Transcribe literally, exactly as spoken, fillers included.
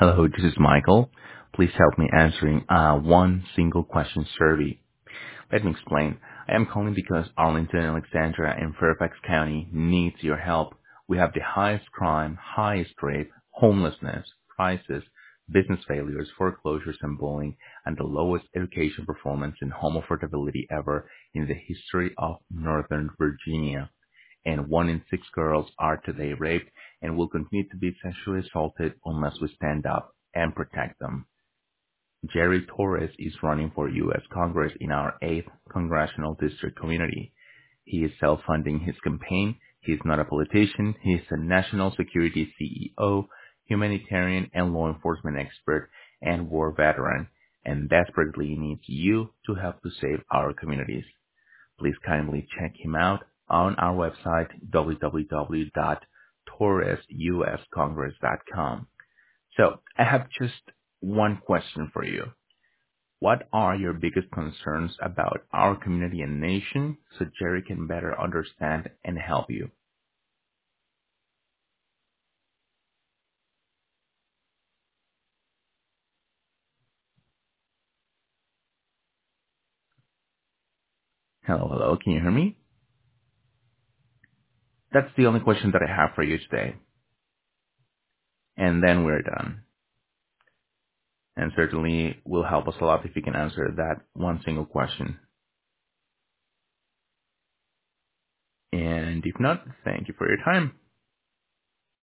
Hello, this is Michael. Please help me answering uh, one single question survey. Let me explain. I am calling because Arlington, Alexandria, and Fairfax County needs your help. We have the highest crime, highest rape, homelessness, prices, business failures, foreclosures, and bullying, and the lowest education performance and home affordability ever in the history of Northern Virginia. And one in six girls are today raped and will continue to be sexually assaulted unless we stand up and protect them. Jerry Torres is running for U S Congress in our eighth Congressional District community. He is self-funding his campaign. He is not a politician. He is a national security C E O, humanitarian and law enforcement expert, and war veteran, and desperately needs you to help to save our communities. Please kindly check him out on our website, w w w dot torres u s congress dot com. So I have just one question for you. What are your biggest concerns about our community and nation so Jerry can better understand and help you? Hello, hello, can you hear me? That's the only question that I have for you today. And then we're done. And certainly will help us a lot if you can answer that one single question. And if not, thank you for your time.